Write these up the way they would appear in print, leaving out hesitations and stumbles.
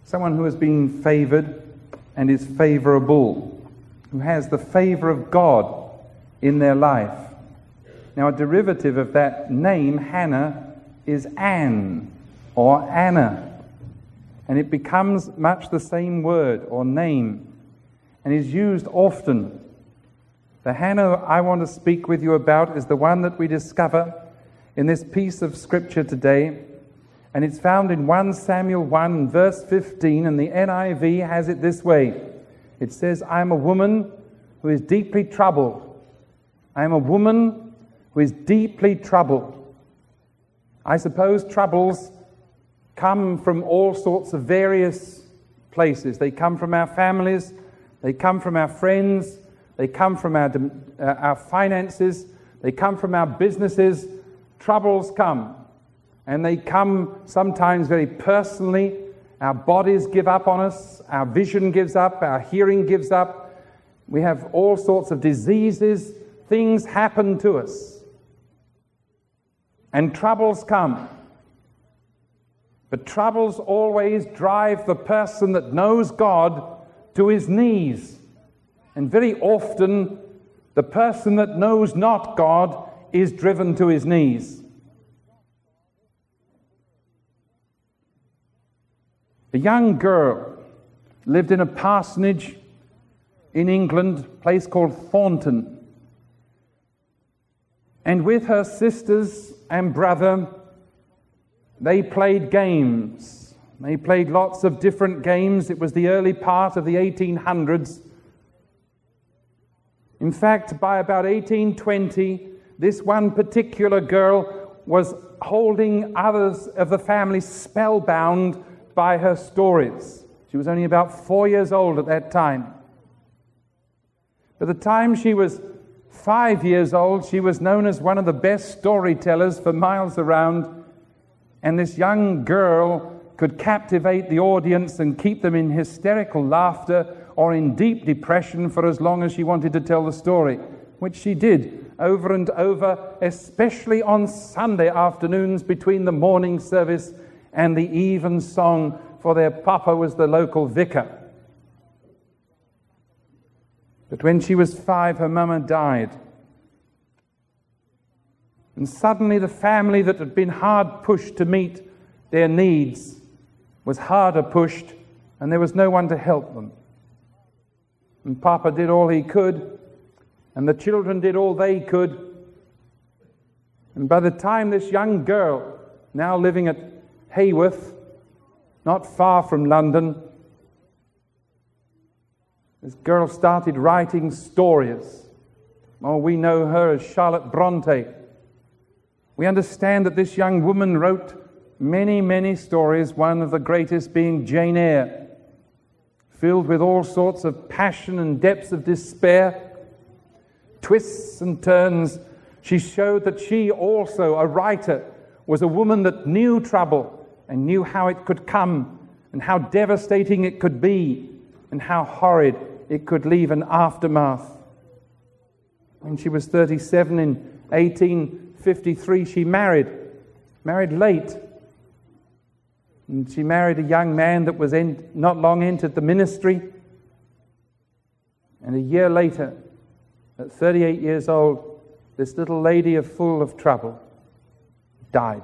someone who has been favored and is favorable, who has the favor of God in their life. Now, a derivative of that name, Hannah, is Anne or Anna, and it becomes much the same word or name and is used often. The Hannah I want to speak with you about is the one that we discover in this piece of scripture today, and it's found in 1 Samuel 1 verse 15, and the NIV has it this way. It says, "I am a woman who is deeply troubled. I am a woman who is deeply troubled." I suppose troubles come from all sorts of various places. They come from our families, they come from our friends, they come from our finances, they come from our businesses. Troubles come, and they come sometimes very personally. Our bodies give up on us, our vision gives up, our hearing gives up. We have all sorts of diseases, things happen to us. And troubles come. But troubles always drive the person that knows God to his knees. And very often, the person that knows not God is driven to his knees. A young girl lived in a parsonage in England, a place called Thornton. And with her sisters and brother, they played games. They played lots of different games. It was the early part of the 1800s. In fact, by about 1820, this one particular girl was holding others of the family spellbound by her stories. She was only about 4 years old at that time. By the time she was 5 years old, she was known as one of the best storytellers for miles around, and this young girl could captivate the audience and keep them in hysterical laughter or in deep depression for as long as she wanted to tell the story, which she did over and over, especially on Sunday afternoons between the morning service and the evensong, for their papa was the local vicar. But when she was 5, her mama died. And suddenly the family that had been hard pushed to meet their needs was harder pushed, and there was no one to help them. And Papa did all he could, and the children did all they could. And by the time this young girl, now living at Haworth, not far from London, this girl started writing stories. Oh, we know her as Charlotte Bronte. We understand that this young woman wrote many, many stories, one of the greatest being Jane Eyre, filled with all sorts of passion and depths of despair, twists and turns. She showed that she also, a writer, was a woman that knew trouble and knew how it could come and how devastating it could be and how horrid it could leave an aftermath. When she was 37 in 1853, she married late. And she married a young man that was not long entered the ministry. And a year later, at 38 years old, this little lady full of trouble died.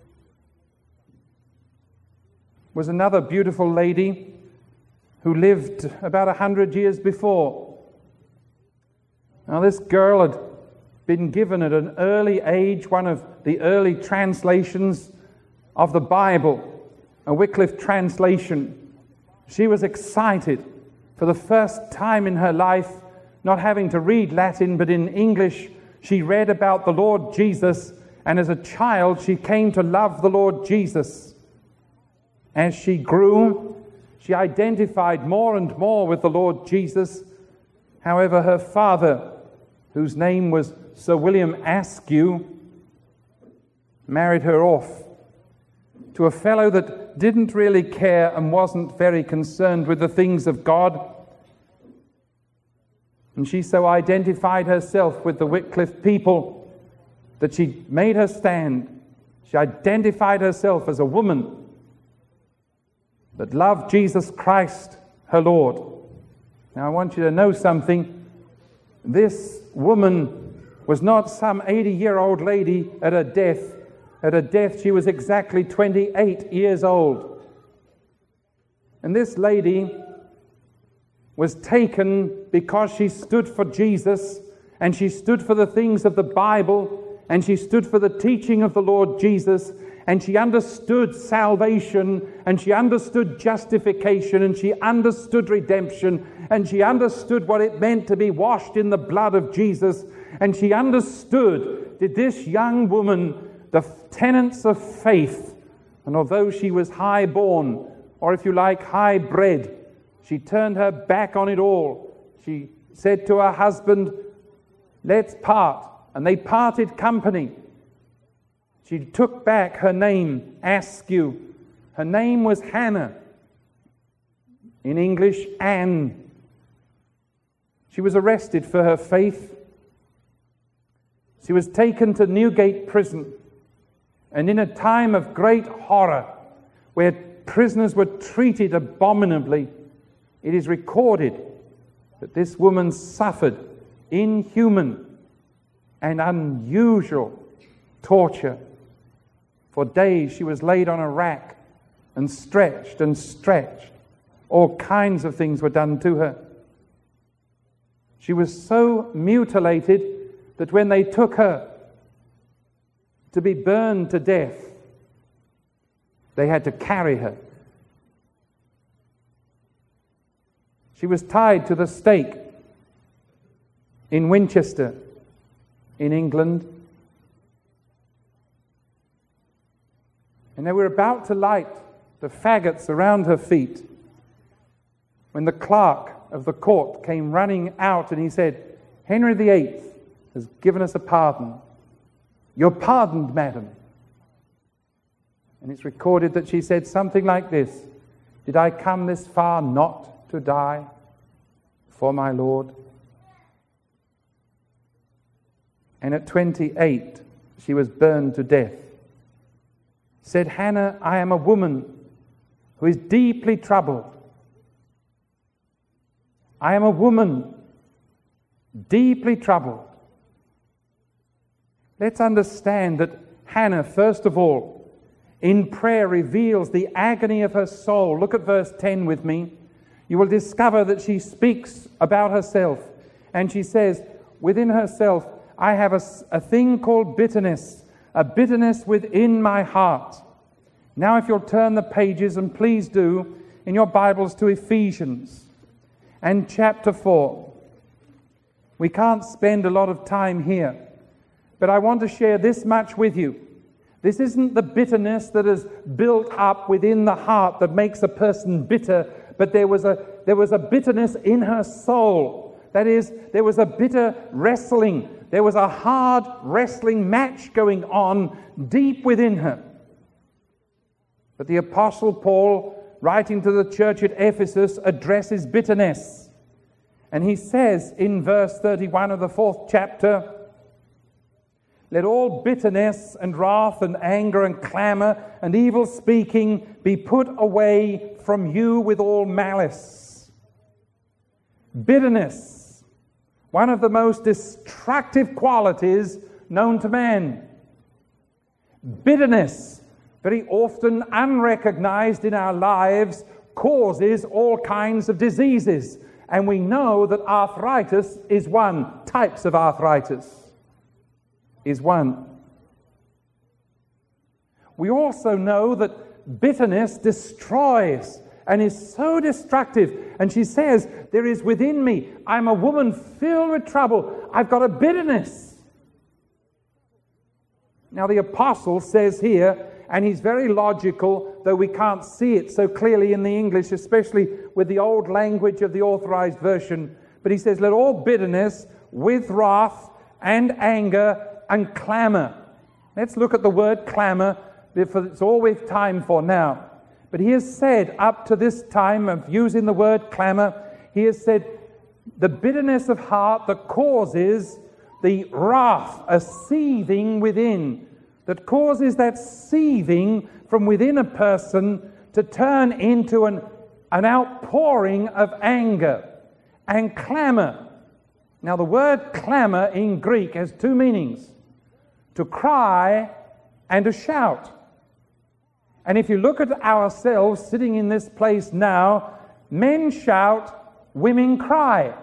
Was another beautiful lady who lived about 100 years before. Now, this girl had been given at an early age one of the early translations of the Bible, a Wycliffe translation. She was excited for the first time in her life, not having to read Latin, but in English. She read about the Lord Jesus, and as a child, she came to love the Lord Jesus. As she grew, she identified more and more with the Lord Jesus. However, her father, whose name was Sir William Askew, married her off to a fellow that didn't really care and wasn't very concerned with the things of God. And she so identified herself with the Wycliffe people that she made her stand. She identified herself as a woman. that loved Jesus Christ, her Lord. Now I want you to know something. This woman was not some 80-year-old lady at her death. At her death, she was exactly 28 years old. And this lady was taken because she stood for Jesus, and she stood for the things of the Bible, and she stood for the teaching of the Lord Jesus, and she understood salvation, and she understood justification, and she understood redemption, and she understood what it meant to be washed in the blood of Jesus, and she understood that this young woman, the tenets of faith, and although she was high-born, or if you like, high-bred, she turned her back on it all. She said to her husband, "Let's part." And they parted company. She took back her name, Askew. Her name was Hannah. In English, Anne. She was arrested for her faith. She was taken to Newgate prison. And in a time of great horror, where prisoners were treated abominably, it is recorded that this woman suffered inhuman and unusual torture. For days she was laid on a rack and stretched and stretched. All kinds of things were done to her. She was so mutilated that when they took her to be burned to death, they had to carry her. She was tied to the stake in Winchester, in England. And they were about to light the faggots around her feet when the clerk of the court came running out, and he said, "Henry VIII has given us a pardon. You're pardoned, madam." And it's recorded that she said something like this: "Did I come this far not to die for my Lord?" And at 28, she was burned to death. Said Hannah, "I am a woman who is deeply troubled. I am a woman deeply troubled." Let's understand that Hannah, first of all, in prayer reveals the agony of her soul. Look at verse 10 with me. You will discover that she speaks about herself, and she says within herself, "I have a thing called bitterness, a bitterness within my heart." Now if you'll turn the pages, and please do, in your Bibles to Ephesians and chapter 4. We can't spend a lot of time here, but I want to share this much with you. This isn't the bitterness that is built up within the heart that makes a person bitter, but there was a bitterness in her soul. That is, there was a bitter wrestling. There was a hard wrestling match going on deep within her. But the Apostle Paul, writing to the church at Ephesus, addresses bitterness. And he says in verse 31 of the 4th chapter, "Let all bitterness and wrath and anger and clamor and evil speaking be put away from you with all malice." Bitterness, one of the most destructive qualities known to man. Bitterness, very often unrecognized in our lives, causes all kinds of diseases. And we know that arthritis is one. Types of arthritis is one. We also know that bitterness destroys and is so destructive. And she says, "There is within me, I'm a woman filled with trouble. I've got a bitterness." Now the apostle says here, and he's very logical, though we can't see it so clearly in the English, especially with the old language of the Authorized Version. But he says, "Let all bitterness with wrath and anger and clamor." Let's look at the word clamor, because it's all we've time for now. But he has said, up to this time of using the word clamor, he has said, the bitterness of heart that causes the wrath, a seething within, that causes that seething from within a person to turn into an outpouring of anger and clamor. Now, the word clamor in Greek has two meanings: to cry and to shout. And if you look at ourselves sitting in this place now, men shout, women cry.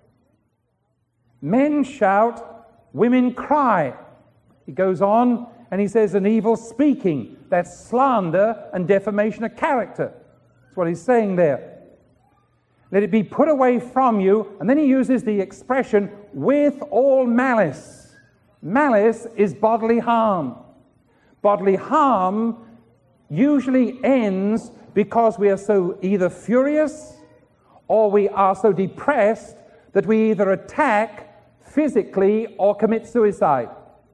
Men shout, women cry. He goes on and he says, an evil speaking, that's slander and defamation of character. That's what he's saying there. Let it be put away from you. And then he uses the expression, with all malice. Malice is bodily harm. Bodily harm usually ends because we are so either furious or we are so depressed that we either attack physically or commit suicide.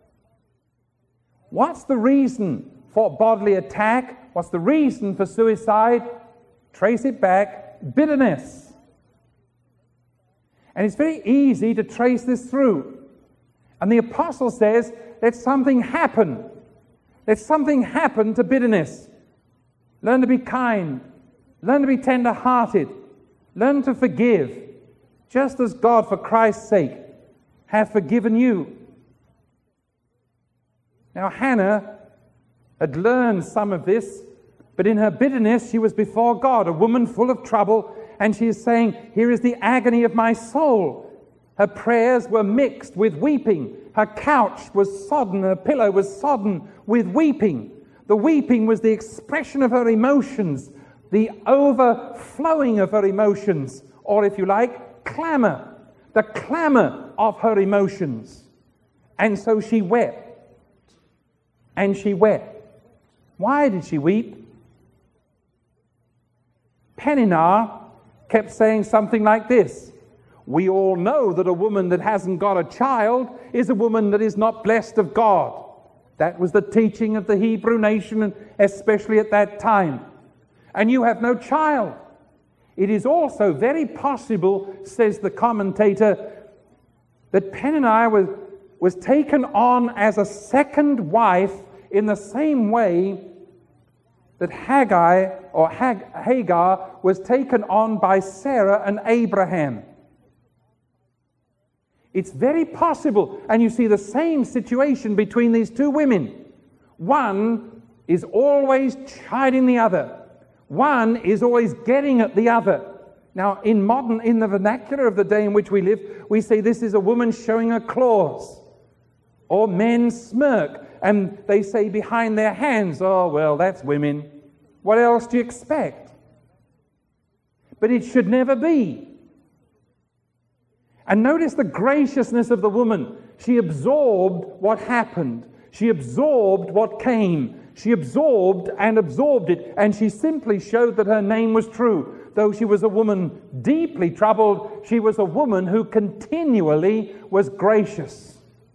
What's the reason for bodily attack? What's the reason for suicide? Trace it back: bitterness. And it's very easy to trace this through. And the apostle says, let something happen. Let something happen to bitterness. Learn to be kind. Learn to be tender-hearted. Learn to forgive, just as God, for Christ's sake, hath forgiven you. Now, Hannah had learned some of this, but in her bitterness, she was before God, a woman full of trouble, and she is saying, here is the agony of my soul. Her prayers were mixed with weeping. Her couch was sodden, her pillow was sodden with weeping. The weeping was the expression of her emotions, the overflowing of her emotions, or if you like, clamor, the clamor of her emotions. And so she wept. And she wept. Why did she weep? Peninnah kept saying something like this: we all know that a woman that hasn't got a child is a woman that is not blessed of God. That was the teaching of the Hebrew nation, and especially at that time. And you have no child. It is also very possible, says the commentator, that Peninnah was taken on as a second wife in the same way that Hagar was taken on by Sarah and Abraham. It's very possible, and you see the same situation between these two women. One is always chiding the other. One is always getting at the other. Now, in the vernacular of the day in which we live, we say this is a woman showing her claws. Or men smirk, and they say behind their hands, oh, well, that's women. What else do you expect? But it should never be. And notice the graciousness of the woman. She absorbed what happened. She absorbed what came. She absorbed it. And she simply showed that her name was true. Though she was a woman deeply troubled, she was a woman who continually was gracious.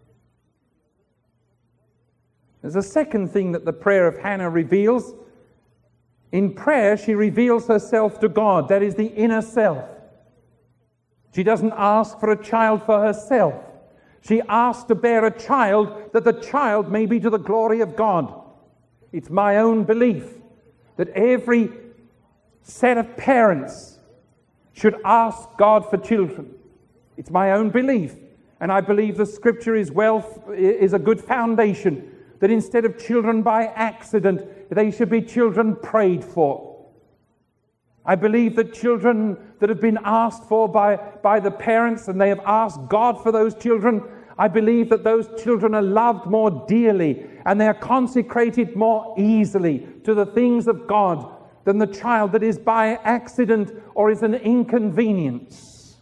There's a second thing that the prayer of Hannah reveals. In prayer, she reveals herself to God. That is the inner self. She doesn't ask for a child for herself. She asks to bear a child that the child may be to the glory of God. It's my own belief that every set of parents should ask God for children. It's my own belief. And I believe the Scripture is a good foundation, that instead of children by accident, they should be children prayed for. I believe that children that have been asked for by the parents, and they have asked God for those children, I believe that those children are loved more dearly and they are consecrated more easily to the things of God than the child that is by accident or is an inconvenience.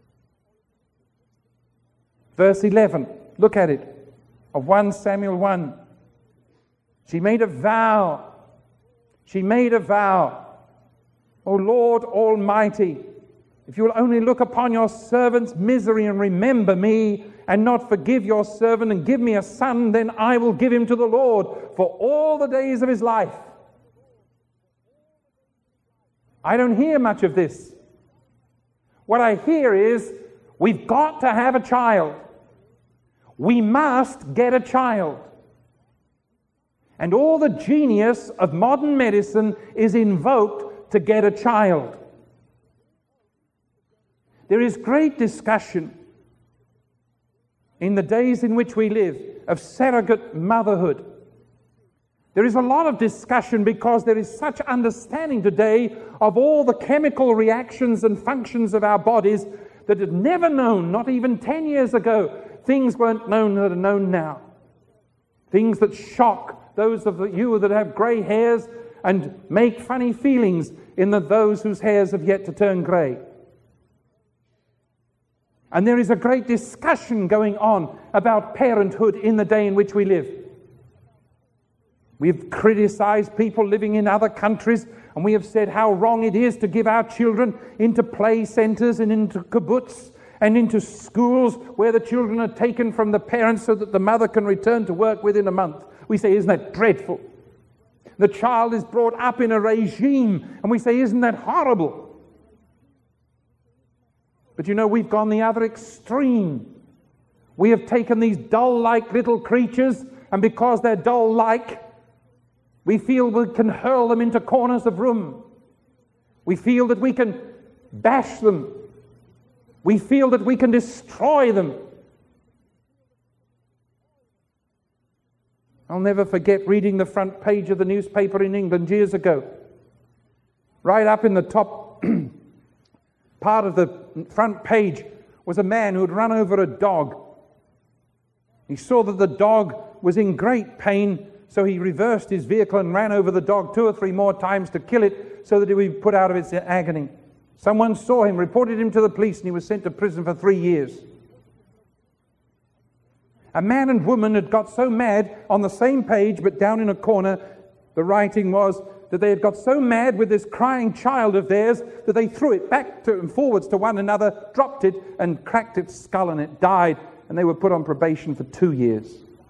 Verse 11, look at it, of 1 Samuel 1. She made a vow. She made a vow. O Lord Almighty, if you will only look upon your servant's misery and remember me, and not forgive your servant and give me a son, then I will give him to the Lord for all the days of his life. I don't hear much of this. What I hear is, we've got to have a child. We must get a child. And all the genius of modern medicine is invoked to get a child. There is great discussion in the days in which we live of surrogate motherhood. There is a lot of discussion because there is such understanding today of all the chemical reactions and functions of our bodies that had never known, not even 10 years ago, things weren't known that are known now. Things that shock those of you that have grey hairs and make funny feelings in those whose hairs have yet to turn grey. And there is a great discussion going on about parenthood in the day in which we live. We've criticized people living in other countries, and we have said how wrong it is to give our children into play centers and into kibbutz and into schools where the children are taken from the parents so that the mother can return to work within a month. We say, isn't that dreadful? The child is brought up in a regime, and we say, isn't that horrible? But you know, we've gone the other extreme. We have taken these doll-like little creatures, and because they're doll-like, we feel we can hurl them into corners of room. We feel that we can bash them. We feel that we can destroy them. I'll never forget reading the front page of the newspaper in England years ago. Right up in the top part of the front page was a man who had run over a dog. He saw that the dog was in great pain, so he reversed his vehicle and ran over the dog 2 or 3 more times to kill it so that it would be put out of its agony. Someone saw him, reported him to the police, and he was sent to prison for 3 years. A man and woman had got so mad on the same page, but down in a corner, the writing was that they had got so mad with this crying child of theirs that they threw it back and forwards to one another, dropped it, and cracked its skull, and it died, and they were put on probation for 2 years.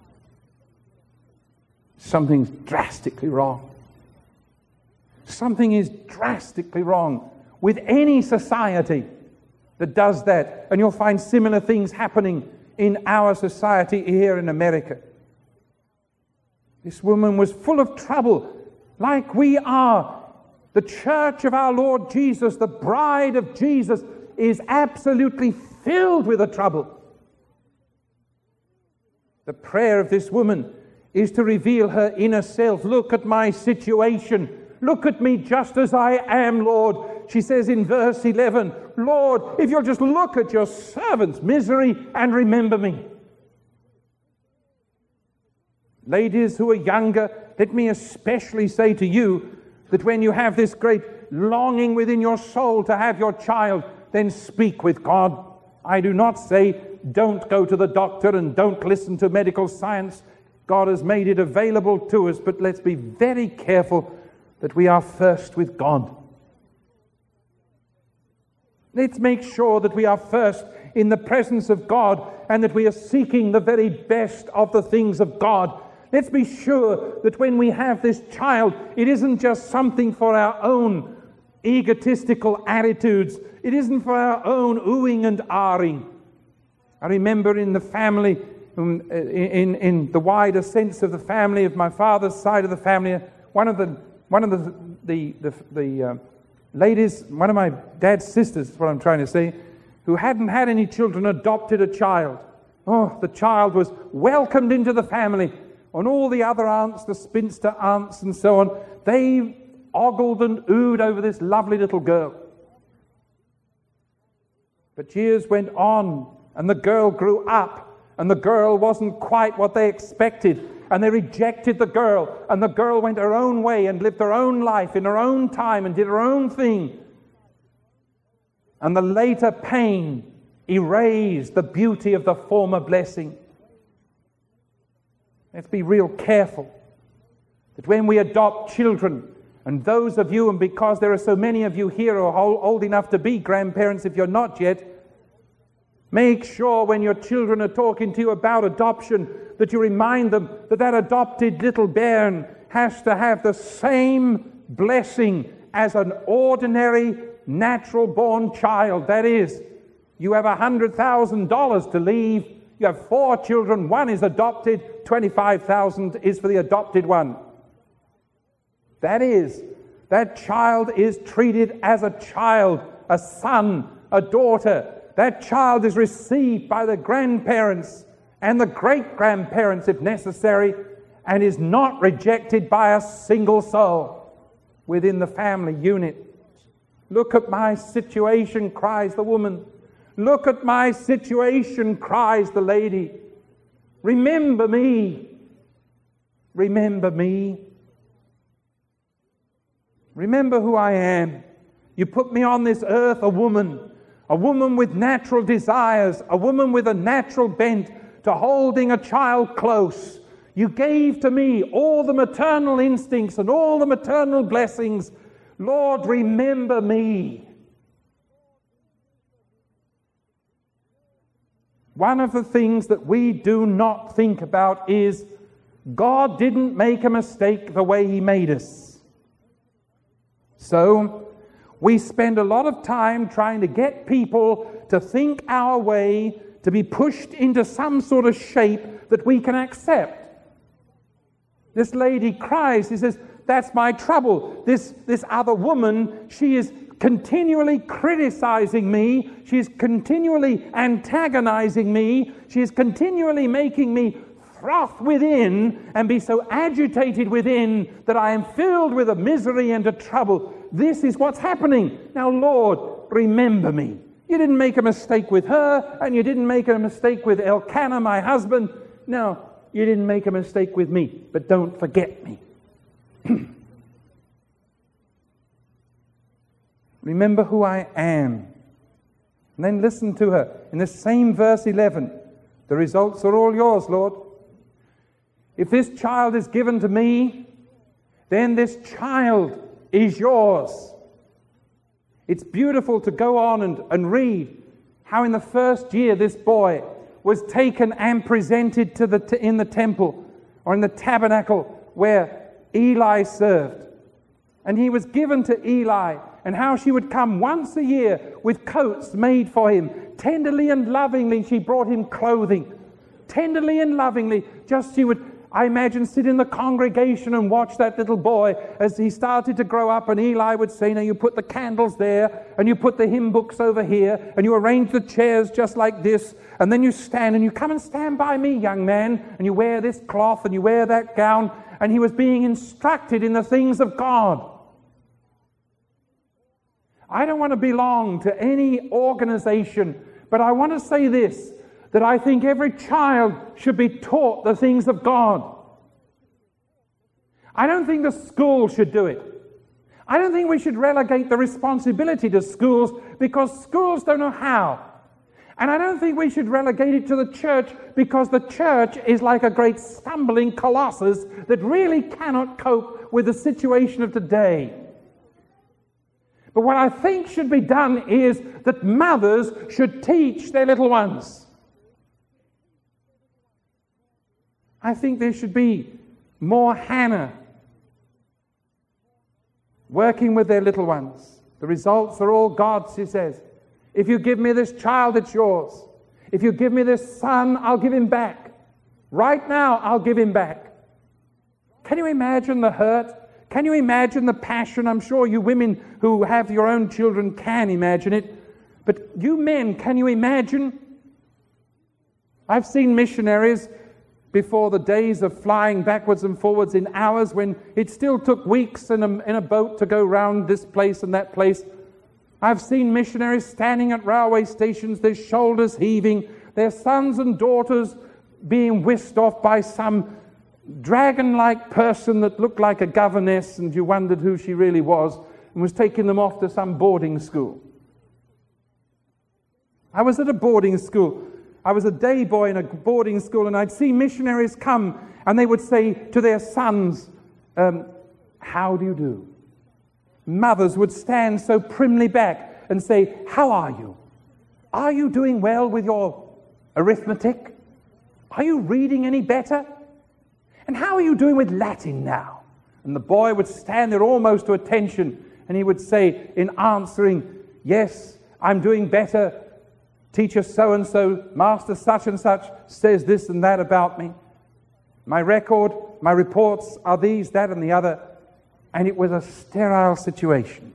Something's drastically wrong. Something is drastically wrong with any society that does that. And you'll find similar things happening in our society here in America. This woman was full of trouble, like we are. The church of our Lord Jesus, the bride of Jesus, is absolutely filled with the trouble. The prayer of this woman is to reveal her inner self. Look at my situation. Look at me just as I am, Lord. She says in verse 11, Lord, if you'll just look at your servant's misery and remember me. Ladies who are younger, let me especially say to you that when you have this great longing within your soul to have your child, then speak with God. I do not say don't go to the doctor and don't listen to medical science. God has made it available to us, but let's be very careful that we are first with God. Let's make sure that we are first in the presence of God and that we are seeking the very best of the things of God. Let's be sure that when we have this child, it isn't just something for our own egotistical attitudes. It isn't for our own oohing and ahhing. I remember in the family, in the wider sense of the family, of my father's side of the family, one of the ladies, one of my dad's sisters, is what I'm trying to say, who hadn't had any children, adopted a child. Oh, the child was welcomed into the family, and all the other aunts, the spinster aunts and so on, they ogled and oohed over this lovely little girl. But years went on, and the girl grew up, and the girl wasn't quite what they expected, and they rejected the girl, and the girl went her own way and lived her own life in her own time and did her own thing. And the later pain erased the beauty of the former blessing. Let's be real careful that when we adopt children, and those of you, and because there are so many of you here who are old enough to be grandparents if you're not yet, make sure when your children are talking to you about adoption that you remind them that that adopted little bairn has to have the same blessing as an ordinary natural born child. That is, you have $100,000 to leave, You have 4 children, 1 is adopted, 25,000 is for the adopted one. That child is treated as a child, a son, a daughter. That child is received by the grandparents and the great-grandparents if necessary, and is not rejected by a single soul within the family unit. Look at my situation, cries the woman. Look at my situation, cries the lady. Remember me. Remember me. Remember who I am. You put me on this earth a woman with natural desires, a woman with a natural bent to holding a child close. You gave to me all the maternal instincts and all the maternal blessings. Lord, remember me. One of the things that we do not think about is God didn't make a mistake the way He made us. So we spend a lot of time trying to get people to think our way, to be pushed into some sort of shape that we can accept. This lady cries, she says, that's my trouble. This other woman, she is continually criticizing me. She's continually antagonizing me. She's continually making me froth within and be so agitated within that I am filled with a misery and a trouble. This is what's happening. Now, Lord, remember me. You didn't make a mistake with her, and you didn't make a mistake with Elkanah, my husband. No, you didn't make a mistake with me, but don't forget me. Remember who I am. And then listen to her. In the same verse 11, the results are all yours, Lord. If this child is given to me, then this child is yours. It's beautiful to go on and read how in the first year this boy was taken and presented to in the temple or in the tabernacle where Eli served. And he was given to Eli, and how she would come once a year with coats made for him. Tenderly and lovingly she brought him clothing. Tenderly and lovingly, just she would, I imagine, sit in the congregation and watch that little boy as he started to grow up, and Eli would say, now you put the candles there, and you put the hymn books over here, and you arrange the chairs just like this, and then you stand, and you come and stand by me, young man, and you wear this cloth, and you wear that gown, and he was being instructed in the things of God. I don't want to belong to any organization, but I want to say this, that I think every child should be taught the things of God. I don't think the school should do it. I don't think we should relegate the responsibility to schools because schools don't know how. And I don't think we should relegate it to the church because the church is like a great stumbling colossus that really cannot cope with the situation of today. But what I think should be done is that mothers should teach their little ones. I think there should be more Hannah working with their little ones. The results are all God's, he says. If you give me this child, it's yours. If you give me this son, I'll give him back. Right now, I'll give him back. Can you imagine the hurt? Can you imagine the passion? I'm sure you women who have your own children can imagine it. But you men, can you imagine? I've seen missionaries before the days of flying backwards and forwards in hours when it still took weeks in a boat to go round this place and that place. I've seen missionaries standing at railway stations, their shoulders heaving, their sons and daughters being whisked off by some dragon-like person that looked like a governess, and you wondered who she really was, and was taking them off to some boarding school. I was at a boarding school. I was a day boy in a boarding school, and I'd see missionaries come, and they would say to their sons, how do you do? Mothers would stand so primly back and say, how are you? Are you doing well with your arithmetic? Are you reading any better? And how are you doing with Latin now? And the boy would stand there almost to attention, and he would say in answering, yes, I'm doing better teacher so-and-so, master such and such says this and that about me. My record, my reports are these, that and the other. And it was a sterile situation.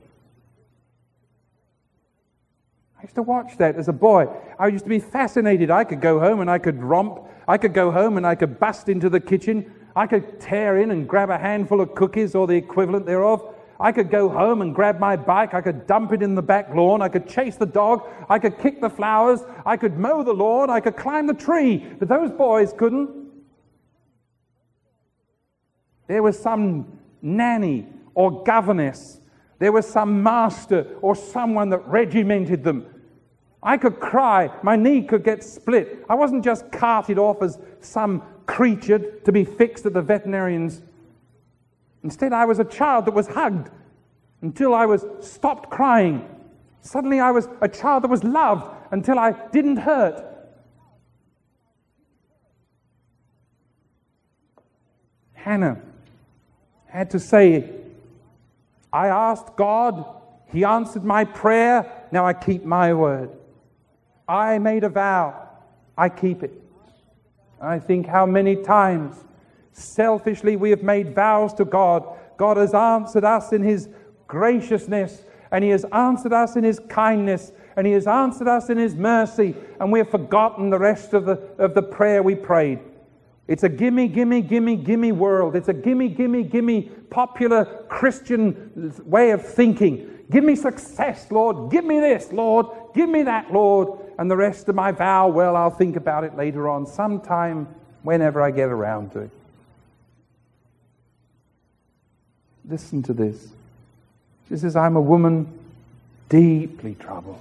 I used to watch that as a boy. I used to be fascinated. I could go home and I could romp. I could go home and I could bust into the kitchen. I could tear in and grab a handful of cookies or the equivalent thereof. I could go home and grab my bike. I could dump it in the back lawn. I could chase the dog. I could kick the flowers. I could mow the lawn. I could climb the tree. But those boys couldn't. There was some nanny or governess. There was some master or someone that regimented them. I could cry. My knee could get split. I wasn't just carted off as some creature to be fixed at the veterinarian's. Instead, I was a child that was hugged until I was stopped crying. Suddenly, I was a child that was loved until I didn't hurt. Hannah had to say, I asked God, He answered my prayer, now I keep my word. I made a vow, I keep it. I think how many times selfishly we have made vows to God. God has answered us in His graciousness, and He has answered us in His kindness, and He has answered us in His mercy, and we have forgotten the rest of the prayer we prayed. It's a gimme, gimme, gimme, gimme world. It's a gimme, gimme, gimme popular Christian way of thinking. Give me success, Lord. Give me this, Lord. Give me that, Lord. And the rest of my vow, well, I'll think about it later on, sometime, whenever I get around to it. Listen to this. She says, I'm a woman deeply troubled.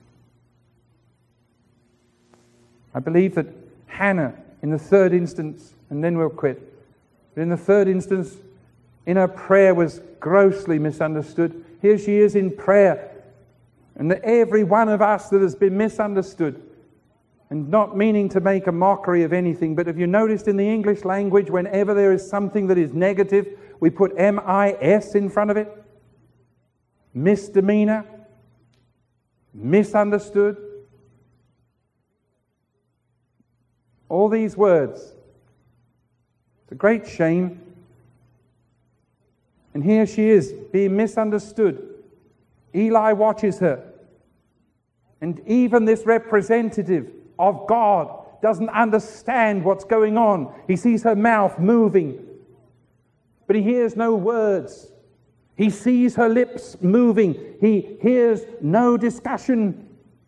I believe that Hannah, in the third instance, and then we'll quit, but in the third instance, in her prayer was grossly misunderstood. Here she is in prayer. And that every one of us that has been misunderstood, and not meaning to make a mockery of anything, but have you noticed in the English language, whenever there is something that is negative, we put M-I-S in front of it? Misdemeanor, misunderstood. All these words. It's a great shame. And here she is, being misunderstood. Eli watches her. And even this representative of God doesn't understand what's going on. He sees her mouth moving, but he hears no words. He sees her lips moving. He hears no discussion.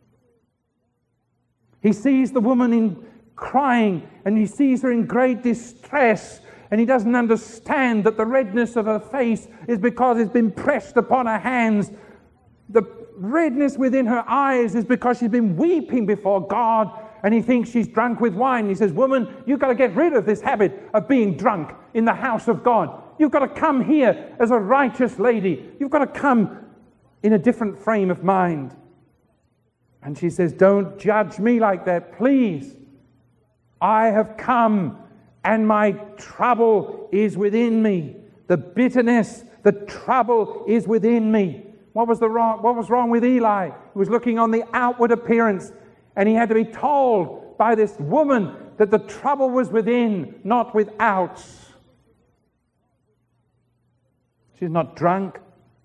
He sees the woman crying, and he sees her in great distress, and he doesn't understand that the redness of her face is because it's been pressed upon her hands. The redness within her eyes is because she's been weeping before God, and he thinks she's drunk with wine. He says, woman, you've got to get rid of this habit of being drunk in the house of God. You've got to come here as a righteous lady. You've got to come in a different frame of mind. And she says, don't judge me like that, please. I have come, and my trouble is within me. The bitterness, the trouble is within me. What was wrong with Eli? He was looking on the outward appearance, and he had to be told by this woman that the trouble was within, not without. She's not drunk.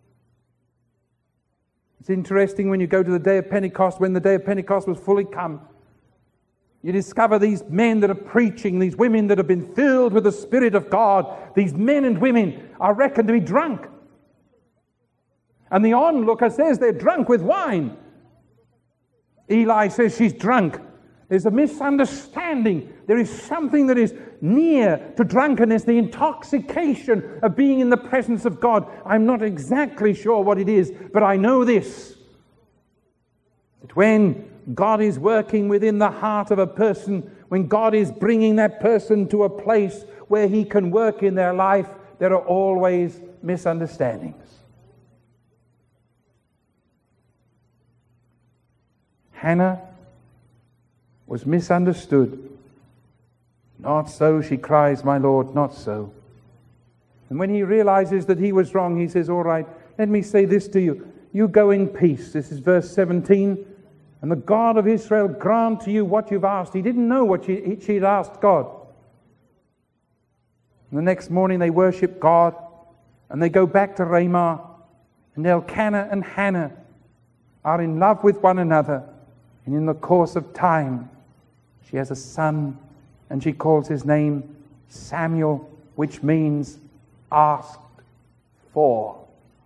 It's interesting when you go to the day of Pentecost, when the day of Pentecost was fully come. You discover these men that are preaching, these women that have been filled with the Spirit of God. These men and women are reckoned to be drunk. And the onlooker says they're drunk with wine. Eli says she's drunk. There's a misunderstanding. There is something that is near to drunkenness, the intoxication of being in the presence of God. I'm not exactly sure what it is, but I know this. That when God is working within the heart of a person, when God is bringing that person to a place where He can work in their life, there are always misunderstandings. Hannah was misunderstood. Not so, she cries, my Lord, not so. And when he realizes that he was wrong, he says, all right, let me say this to you. You go in peace. This is verse 17. And the God of Israel grant to you what you've asked. He didn't know what she'd asked God. And the next morning they worship God, and they go back to Ramah, and Elkanah and Hannah are in love with one another. And in the course of time, she has a son, and she calls his name Samuel, which means asked for.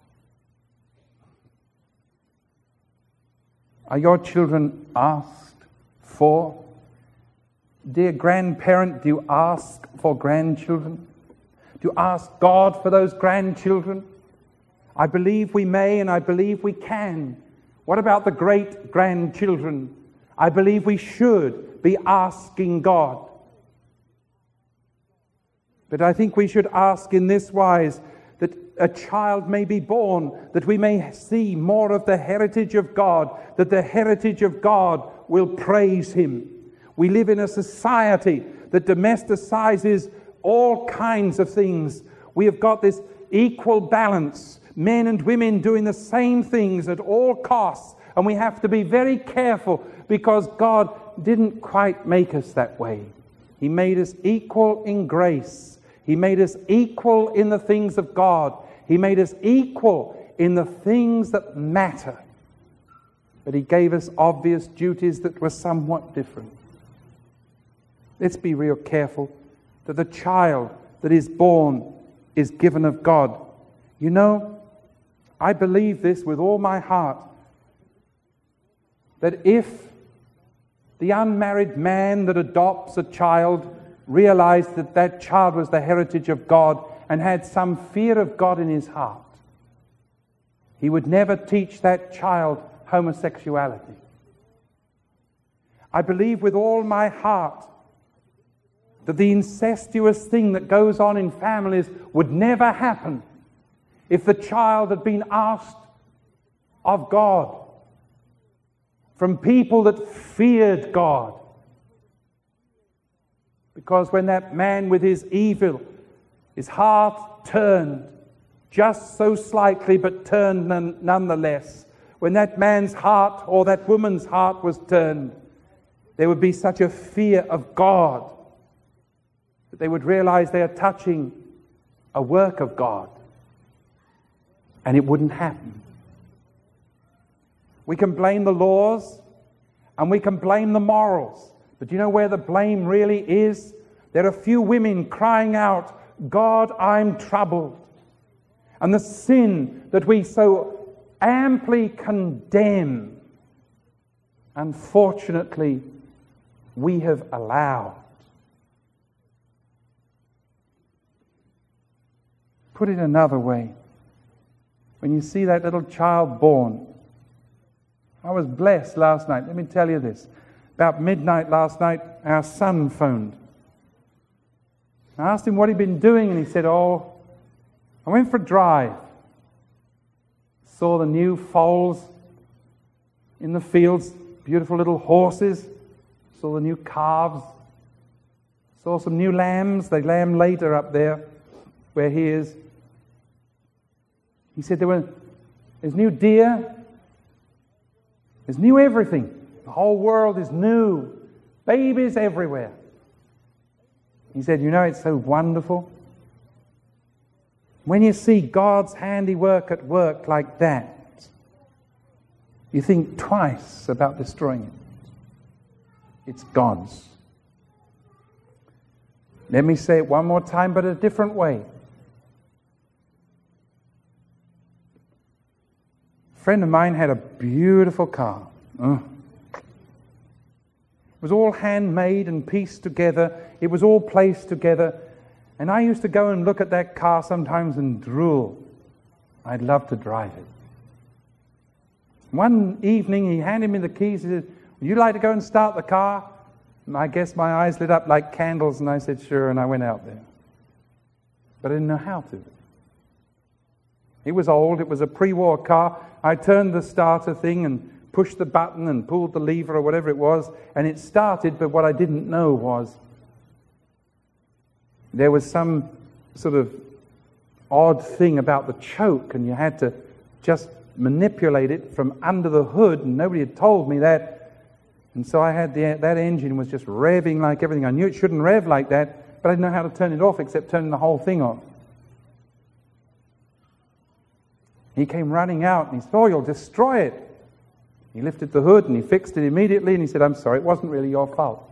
Are your children asked for? Dear grandparent, do you ask for grandchildren? Do you ask God for those grandchildren? I believe we may, and I believe we can. What about the great-grandchildren? I believe we should be asking God. But I think we should ask in this wise, that a child may be born, that we may see more of the heritage of God, that the heritage of God will praise Him. We live in a society that domesticizes all kinds of things. We have got this equal balance, men and women doing the same things at all costs, and we have to be very careful because God didn't quite make us that way. He made us equal in grace. He made us equal in the things of God. He made us equal in the things that matter. But He gave us obvious duties that were somewhat different. Let's be real careful that the child that is born is given of God. You know, I believe this with all my heart, that if the unmarried man that adopts a child realized that that child was the heritage of God and had some fear of God in his heart, he would never teach that child homosexuality. I believe with all my heart that the incestuous thing that goes on in families would never happen if the child had been asked of God from people that feared God. Because when that man with his evil, his heart turned, just so slightly but turned nonetheless, when that man's heart or that woman's heart was turned, there would be such a fear of God that they would realize they are touching a work of God, and it wouldn't happen. We can blame the laws and we can blame the morals, but do you know where the blame really is? There are a few women crying out, God, I'm troubled. And the sin that we so amply condemn, unfortunately, we have allowed. Put it another way. When you see that little child born, I was blessed last night. Let me tell you this. About midnight last night, our son phoned. I asked him what he'd been doing, and he said, I went for a drive. Saw the new foals in the fields, beautiful little horses. Saw the new calves. Saw some new lambs. They lamb later up there where he is. He said there's new deer. There's new everything. The whole world is new. Babies everywhere. He said, it's so wonderful. When you see God's handiwork at work like that, you think twice about destroying it. It's God's. Let me say it one more time, but a different way. A friend of mine had a beautiful car. It was all handmade and pieced together. It was all placed together. And I used to go and look at that car sometimes and drool. I'd love to drive it. One evening he handed me the keys. He said, would you like to go and start the car? And I guess my eyes lit up like candles, and I said, sure, and I went out there. But I didn't know how to. It was old. It was a pre-war car. I turned the starter thing and pushed the button and pulled the lever or whatever it was, and it started, but what I didn't know was there was some sort of odd thing about the choke, and you had to just manipulate it from under the hood, and nobody had told me that. And so I had that engine was just revving like everything. I knew it shouldn't rev like that, but I didn't know how to turn it off except turning the whole thing off. He came running out and he said, "Oh, you'll destroy it." He lifted the hood and he fixed it immediately and he said, "I'm sorry, it wasn't really your fault."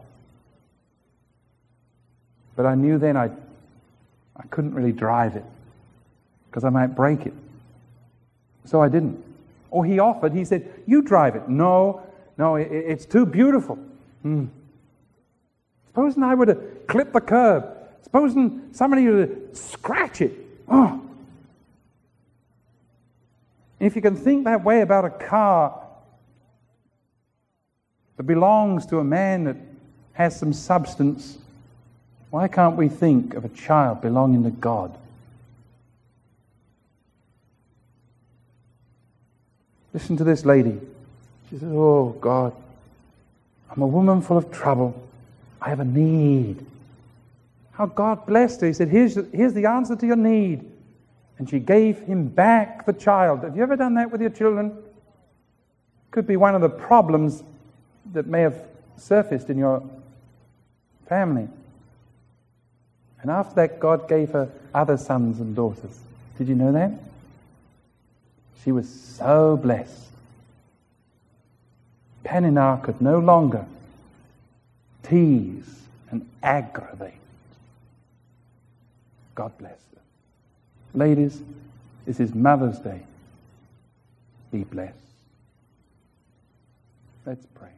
But I knew then I couldn't really drive it because I might break it. So I didn't. Or he offered, he said, "You drive it." No, it's too beautiful. Supposing I were to clip the curb. Supposing somebody were to scratch it. Oh. If you can think that way about a car that belongs to a man that has some substance, why can't we think of a child belonging to God? Listen to this lady. She says, "Oh, God, I'm a woman full of trouble. I have a need." How God blessed her. He said, here's the answer to your need. And she gave him back the child. Have you ever done that with your children? Could be one of the problems that may have surfaced in your family. And after that, God gave her other sons and daughters. Did you know that? She was so blessed. Peninnah could no longer tease and aggravate. God bless her. Ladies, this is Mother's Day. Be blessed. Let's pray.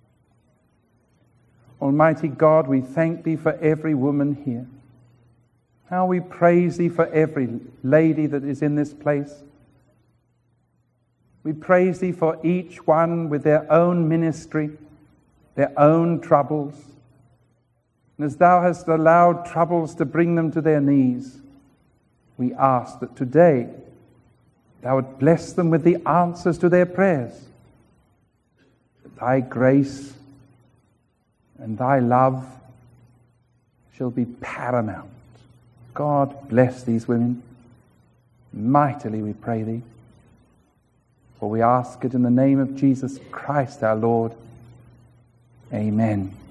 Almighty God, we thank Thee for every woman here. How we praise Thee for every lady that is in this place. We praise Thee for each one with their own ministry, their own troubles. And as Thou hast allowed troubles to bring them to their knees, we ask that today Thou would bless them with the answers to their prayers. That Thy grace and Thy love shall be paramount. God bless these women. Mightily we pray Thee. For we ask it in the name of Jesus Christ our Lord. Amen.